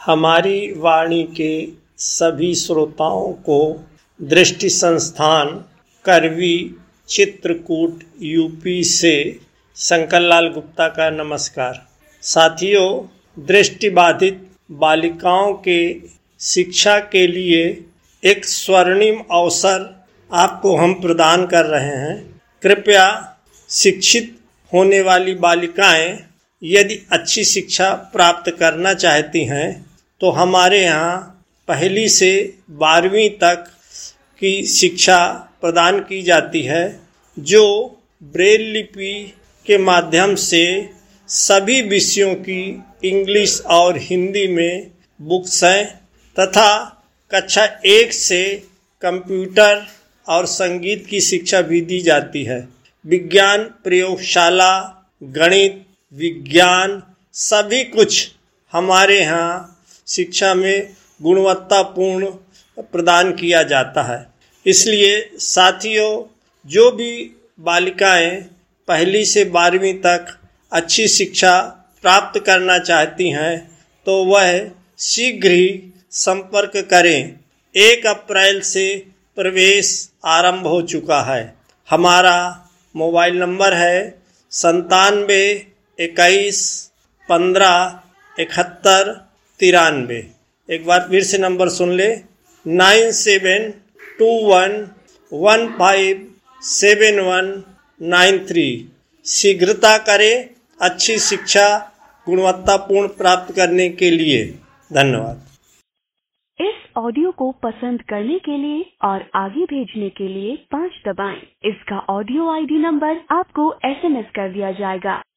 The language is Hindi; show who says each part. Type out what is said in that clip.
Speaker 1: हमारी वाणी के सभी श्रोताओं को दृष्टि संस्थान करवी चित्रकूट यूपी से शंकरलाल गुप्ता का नमस्कार। साथियों, दृष्टिबाधित बालिकाओं के शिक्षा के लिए एक स्वर्णिम अवसर आपको हम प्रदान कर रहे हैं। कृपया शिक्षित होने वाली बालिकाएं यदि अच्छी शिक्षा प्राप्त करना चाहती हैं तो हमारे यहाँ पहली से 12वीं तक की शिक्षा प्रदान की जाती है, जो ब्रेल लिपि के माध्यम से सभी विषयों की इंग्लिश और हिंदी में बुक्स हैं तथा कक्षा 1 से कंप्यूटर और संगीत की शिक्षा भी दी जाती है। विज्ञान प्रयोगशाला, गणित, विज्ञान सभी कुछ हमारे यहाँ शिक्षा में गुणवत्तापूर्ण प्रदान किया जाता है। इसलिए साथियों, जो भी बालिकाएं पहली से 12वीं तक अच्छी शिक्षा प्राप्त करना चाहती हैं तो वह शीघ्र ही संपर्क करें। 1 अप्रैल से प्रवेश आरंभ हो चुका है। हमारा मोबाइल नंबर है 97 21 15 71 93। एक बार फिर से नंबर सुन ले, 9721157193। शीघ्रता करें अच्छी शिक्षा गुणवत्तापूर्ण प्राप्त करने के लिए। धन्यवाद।
Speaker 2: इस ऑडियो को पसंद करने के लिए और आगे भेजने के लिए 5 दबाएं। इसका ऑडियो ID नंबर आपको SMS कर दिया जाएगा।